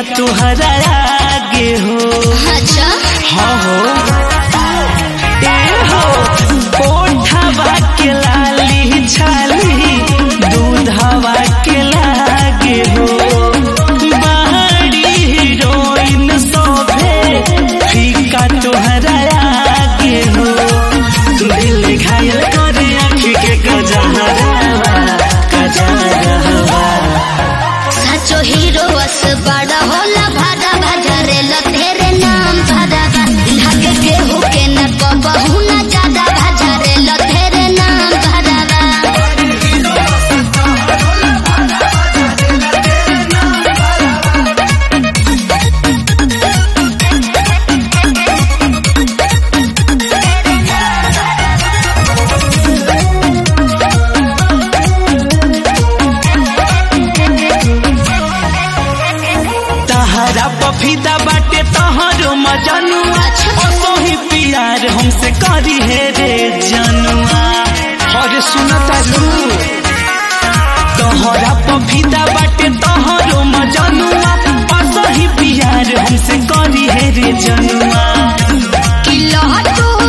तुहरा आगे हो। अच्छा हाँ हो ए हो ओठवा के लाली छाली दूधवा के लागे हो। बाहरी हीरोइन सोभे फीका तुहरा आगे हो। दिल घायल करे आँखी के गजहरावा गजहरावा। सचो हीरो बस बड़ा होला भाड़ा भजरे लतेरे नाम भरावा। लागे केहू के न कबहू न ज्यादा भजरे लतेरे नाम भरावा। तहरा पफीदा बाटे तहरो मजनुआ। असही प्यार हमसे करी हे रे जनुआ। और सुनता रू तहरा पफीदा बाटे तहरो मजनुआ। असही प्यार हमसे करी हे रे जनुआ। कि लहटू